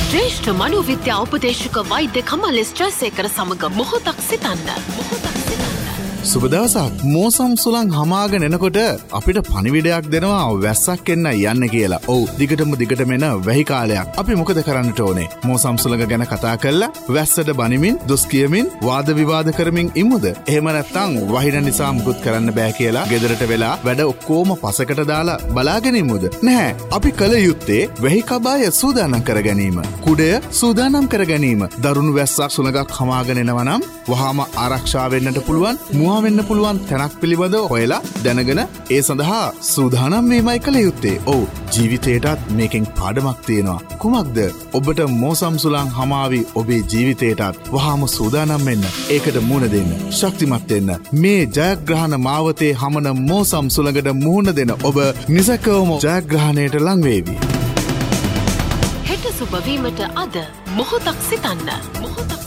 ශ්‍රේෂ්ඨ මනෝවිද්‍යා උපදේශක වෛද්‍ය කමල් ස්ට්‍රසේකර සමග මොහොතක් සිතන්න. සුබ දවසක්. මෝසම් සුළං හමාගෙන එනකොට අපිට පණිවිඩයක් දෙනවා වැස්සක් එන්න යන්න කියලා. ඔව්, දිගටම එන වැහි කාලයක්. අපි මොකද කරන්නට ඕනේ? මෝසම් සුළඟ ගැන කතා කරලා වැස්සට බනිමින්, දොස් කියමින්, වාද විවාද කරමින් ඉමුද? එහෙම නැත්නම් වහින නිසා මුකුත් කරන්න බෑ කියලා ගෙදරට වෙලා වැඩ ඔක්කොම පසකට දාලා බලාගෙන ඉමුද? නැහැ. අපි කල යුත්තේ වැහි කබාය සූදානම් කර ගැනීම. කුඩය සූදානම් කර ගැනීම. දරුණු වැස්සක් සුළඟක් හමාගෙන එනවා නම් වහාම ආරක්ෂා වෙන්නට පුළුවන්. වෙන්න පුළුවන් තැනක් පිළිබඳව හොයලා දැනගෙන ඒ සඳහා සූදානම් වීමයි කළ යුත්තේ. ඔව්, ජීවිතේටත් මේකෙන් පාඩමක් තියෙනවා. කුමක්ද? ඔබට මෝසම් සුළං හමාවි ඔබේ ජීවිතේටත් වහාම සූදානම් වෙන්න. ඒකට මුහුණ දෙන්න. ශක්තිමත් වෙන්න. මේ ජයග්‍රහණ මාවතේ හමන මෝසම් සුළඟට මුහුණ දෙන ඔබ නිසකවම ජයග්‍රහණයට ලං වේවි. හෙට සුබ වීමට අද මොහොතක් සිතන්න.